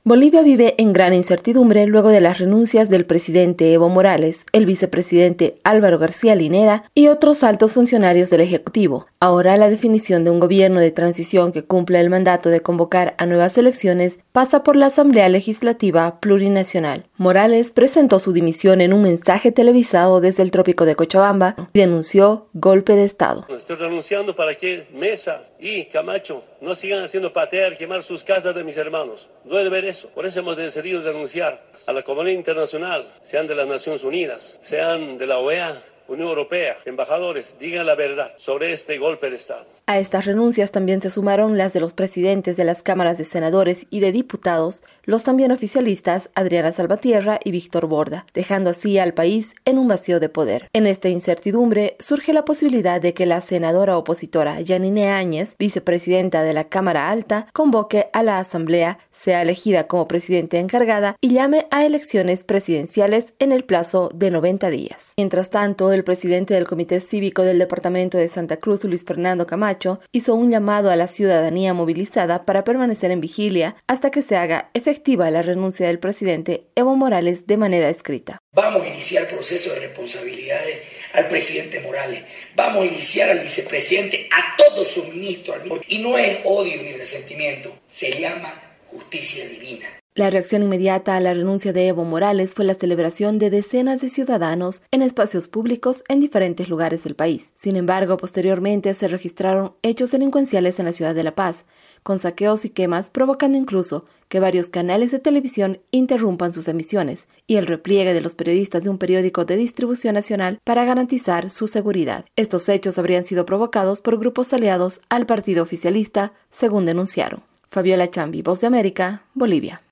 Bolivia vive en gran incertidumbre luego de las renuncias del presidente Evo Morales, el vicepresidente Álvaro García Linera y otros altos funcionarios del Ejecutivo. Ahora la definición de un gobierno de transición que cumpla el mandato de convocar a nuevas elecciones pasa por la Asamblea Legislativa Plurinacional. Morales presentó su dimisión en un mensaje televisado desde el trópico de Cochabamba y denunció golpe de Estado. Estoy renunciando para que Mesa y Camacho no sigan haciendo patear, quemar sus casas de mis hermanos. Duele ver eso. Por eso hemos decidido denunciar a la comunidad internacional, sean de las Naciones Unidas, sean de la OEA, Unión Europea, embajadores, digan la verdad sobre este golpe de Estado. A estas renuncias también se sumaron las de los presidentes de las cámaras de senadores y de diputados, los también oficialistas Adriana Salvatierra y Víctor Borda, dejando así al país en un vacío de poder. En esta incertidumbre surge la posibilidad de que la senadora opositora Yanine Áñez, vicepresidenta de la Cámara Alta, convoque a la Asamblea, sea elegida como presidenta encargada y llame a elecciones presidenciales en el plazo de 90 días. Mientras tanto, el presidente del Comité Cívico del Departamento de Santa Cruz, Luis Fernando Camacho, hizo un llamado a la ciudadanía movilizada para permanecer en vigilia hasta que se haga efectiva la renuncia del presidente Evo Morales de manera escrita. Vamos a iniciar proceso de responsabilidades al presidente Morales. Vamos a iniciar al vicepresidente, a todos sus ministros. Y no es odio ni resentimiento, se llama justicia divina. La reacción inmediata a la renuncia de Evo Morales fue la celebración de decenas de ciudadanos en espacios públicos en diferentes lugares del país. Sin embargo, posteriormente se registraron hechos delincuenciales en la ciudad de La Paz, con saqueos y quemas, provocando incluso que varios canales de televisión interrumpan sus emisiones y el repliegue de los periodistas de un periódico de distribución nacional para garantizar su seguridad. Estos hechos habrían sido provocados por grupos aliados al partido oficialista, según denunciaron. Fabiola Chambi, Voz de América, Bolivia.